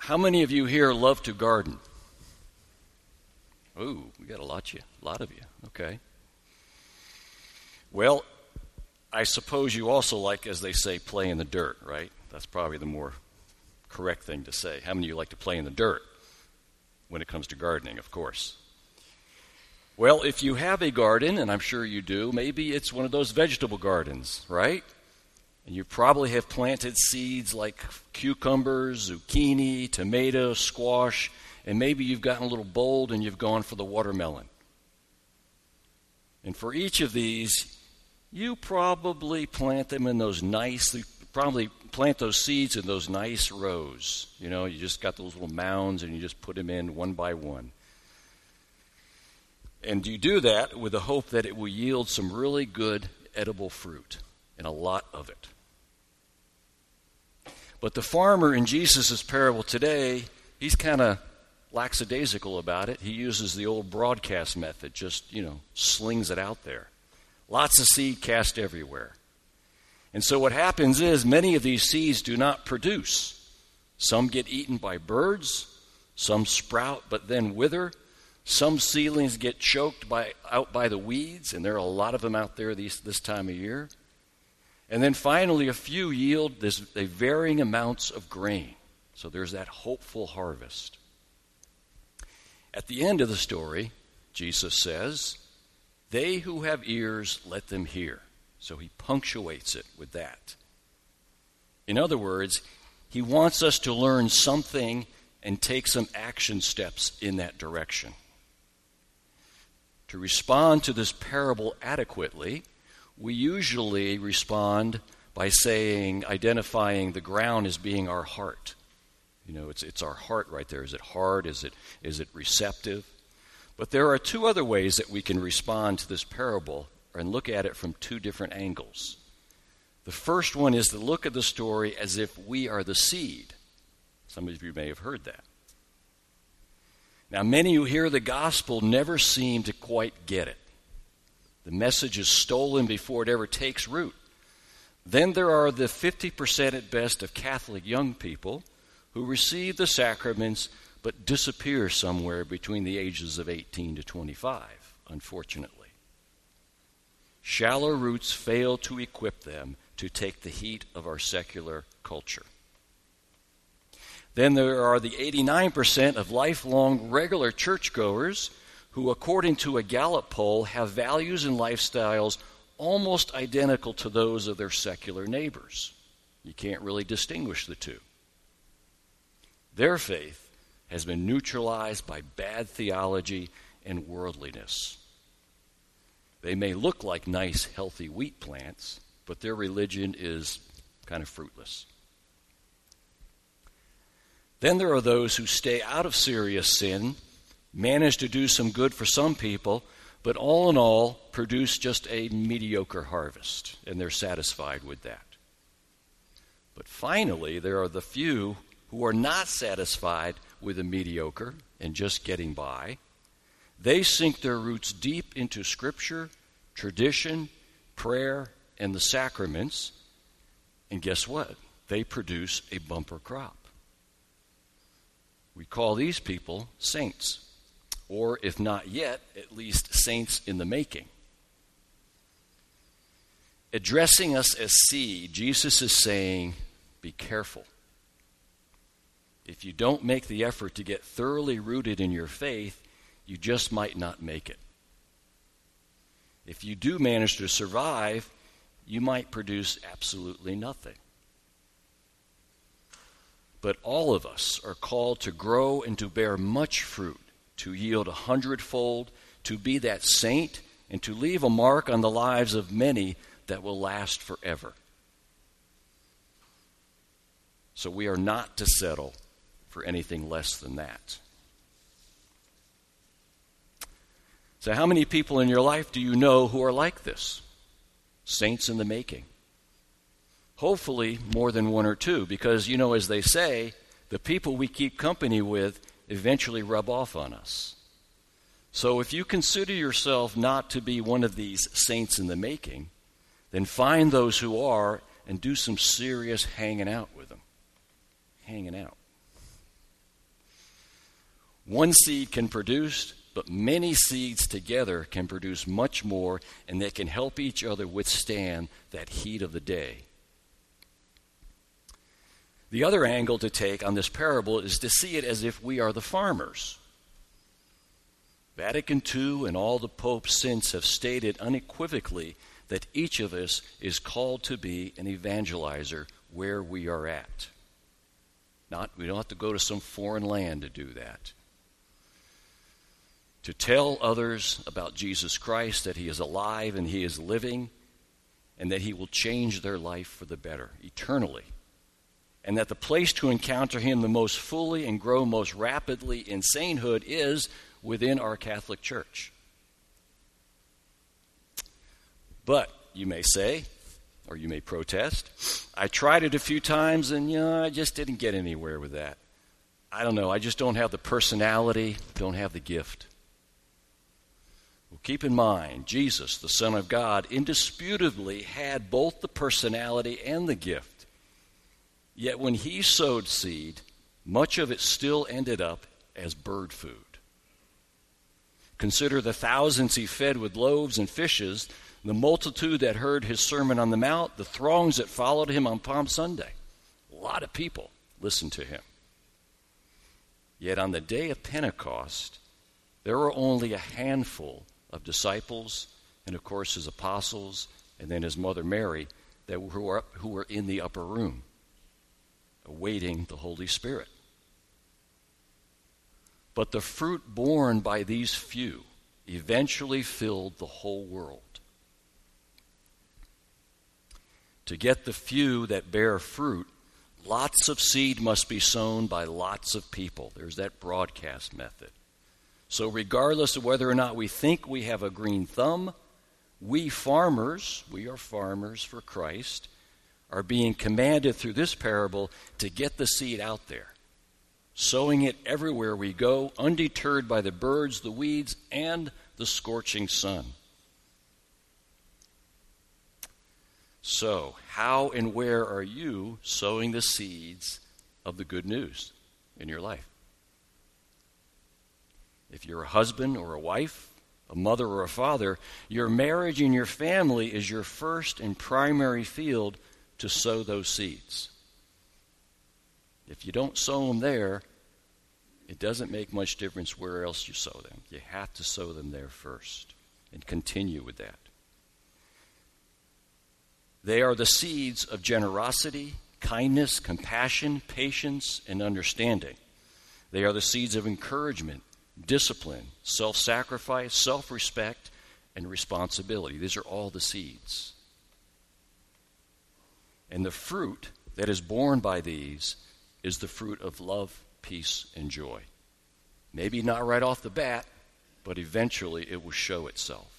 How many of you here love to garden? Ooh, we got a lot of you. Okay. Well, I suppose you also like, as they say, play in the dirt, right? That's probably the more correct thing to say. How many of you like to play in the dirt when it comes to gardening, of course? Well, if you have a garden, and I'm sure you do, maybe it's one of those vegetable gardens, right? And you probably have planted seeds like cucumbers, zucchini, tomatoes, squash, and maybe you've gotten a little bold and you've gone for the watermelon. And for each of these, you probably plant them in those probably plant those seeds in those nice rows. You know, you just got those little mounds and you just put them in one by one. And you do that with the hope that it will yield some really good edible fruit, and a lot of it. But the farmer in Jesus' parable today, he's kind of lackadaisical about it. He uses the old broadcast method, just, slings it out there. Lots of seed cast everywhere. And so what happens is many of these seeds do not produce. Some get eaten by birds, some sprout but then wither, some seedlings get choked out by the weeds, and there are a lot of them out there this time of year. And then finally a few yield varying amounts of grain. So there's that hopeful harvest. At the end of the story, Jesus says, "They who have ears, let them hear." So he punctuates it with that. In other words, he wants us to learn something and take some action steps in that direction. To respond to this parable adequately, we usually respond by identifying the ground as being our heart. It's our heart right there. Is it hard? Is it receptive? But there are two other ways that we can respond to this parable and look at it from two different angles. The first one is to look at the story as if we are the seed. Some of you may have heard that. Now, many who hear the gospel never seem to quite get it. The message is stolen before it ever takes root. Then there are the 50% at best of Catholic young people who receive the sacraments but disappear somewhere between the ages of 18 to 25, unfortunately. Shallow roots fail to equip them to take the heat of our secular culture. Then there are the 89% of lifelong regular churchgoers who, according to a Gallup poll, have values and lifestyles almost identical to those of their secular neighbors. You can't really distinguish the two. Their faith has been neutralized by bad theology and worldliness. They may look like nice, healthy wheat plants, but their religion is kind of fruitless. Then there are those who stay out of serious sin, manage to do some good for some people, but all in all produce just a mediocre harvest, and they're satisfied with that. But finally, there are the few who are not satisfied with the mediocre and just getting by. They sink their roots deep into Scripture, tradition, prayer, and the sacraments, and guess what? They produce a bumper crop. We call these people saints, or if not yet, at least saints in the making. Addressing us as seed, Jesus is saying, be careful. If you don't make the effort to get thoroughly rooted in your faith, you just might not make it. If you do manage to survive, you might produce absolutely nothing. But all of us are called to grow and to bear much fruit, to yield 100-fold, to be that saint, and to leave a mark on the lives of many that will last forever. So we are not to settle for anything less than that. So how many people in your life do you know who are like this? Saints in the making. Hopefully more than one or two, because, as they say, the people we keep company with eventually rub off on us. So if you consider yourself not to be one of these saints in the making, then find those who are and do some serious hanging out with them. Hanging out. One seed can produce, but many seeds together can produce much more, and they can help each other withstand that heat of the day. The other angle to take on this parable is to see it as if we are the farmers. Vatican II and all the popes since have stated unequivocally that each of us is called to be an evangelizer where we are at. We don't have to go to some foreign land to do that. To tell others about Jesus Christ, that he is alive and he is living, and that he will change their life for the better, eternally. And that the place to encounter him the most fully and grow most rapidly in sainthood is within our Catholic Church. But, you may say, or you may protest, I tried it a few times and I just didn't get anywhere with that. I don't know, I just don't have the personality, don't have the gift. Well, keep in mind, Jesus, the Son of God, indisputably had both the personality and the gift. Yet when he sowed seed, much of it still ended up as bird food. Consider the thousands he fed with loaves and fishes, the multitude that heard his Sermon on the Mount, the throngs that followed him on Palm Sunday. A lot of people listened to him. Yet on the day of Pentecost, there were only a handful of disciples, and of course his apostles, and then his mother Mary, who were in the upper room, awaiting the Holy Spirit. But the fruit borne by these few eventually filled the whole world. To get the few that bear fruit, lots of seed must be sown by lots of people. There's that broadcast method. So regardless of whether or not we think we have a green thumb, we are farmers for Christ, are being commanded through this parable to get the seed out there, sowing it everywhere we go, undeterred by the birds, the weeds, and the scorching sun. So, how and where are you sowing the seeds of the good news in your life? If you're a husband or a wife, a mother or a father, your marriage and your family is your first and primary field to sow those seeds. If you don't sow them there, it doesn't make much difference where else you sow them. You have to sow them there first and continue with that. They are the seeds of generosity, kindness, compassion, patience, and understanding. They are the seeds of encouragement, discipline, self-sacrifice, self-respect, and responsibility. These are all the seeds. And the fruit that is borne by these is the fruit of love, peace, and joy. Maybe not right off the bat, but eventually it will show itself.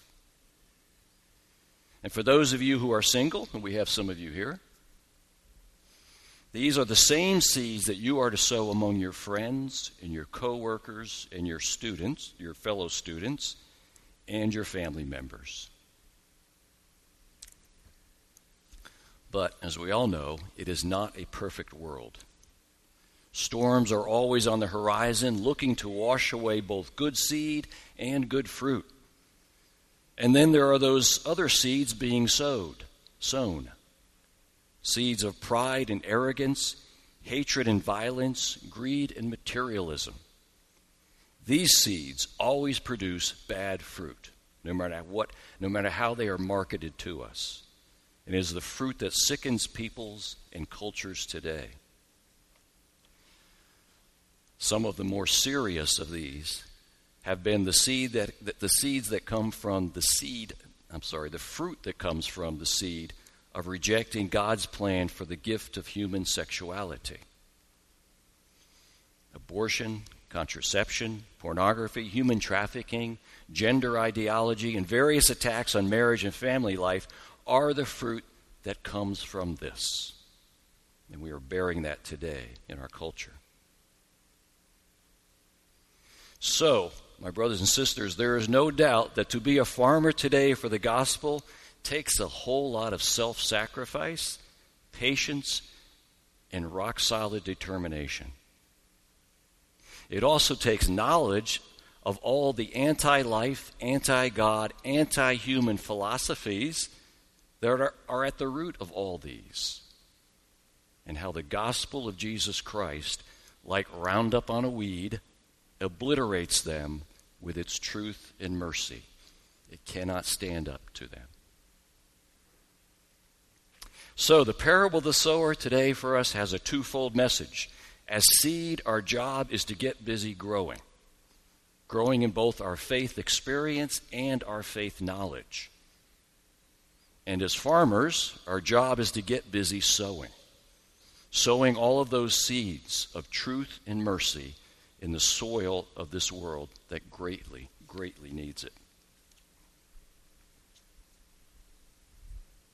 And for those of you who are single, and we have some of you here, these are the same seeds that you are to sow among your friends and your co-workers and your students, your fellow students, and your family members. But, as we all know, it is not a perfect world. Storms are always on the horizon, looking to wash away both good seed and good fruit. And then there are those other seeds being sown. Seeds of pride and arrogance, hatred and violence, greed and materialism. These seeds always produce bad fruit, no matter how they are marketed to us. It is the fruit that sickens peoples and cultures today. Some of the more serious of these have been the fruit that comes from the seed of rejecting God's plan for the gift of human sexuality. Abortion, contraception, pornography, human trafficking, gender ideology, and various attacks on marriage and family life are the fruit that comes from this. And we are bearing that today in our culture. So, my brothers and sisters, there is no doubt that to be a farmer today for the gospel takes a whole lot of self-sacrifice, patience, and rock-solid determination. It also takes knowledge of all the anti-life, anti-God, anti-human philosophies that are at the root of all these, and how the gospel of Jesus Christ, like Roundup on a weed, obliterates them with its truth and mercy. It cannot stand up to them. So the parable of the sower today for us has a twofold message. As seed, our job is to get busy growing in both our faith experience and our faith knowledge. And as farmers, our job is to get busy sowing all of those seeds of truth and mercy in the soil of this world that greatly, greatly needs it.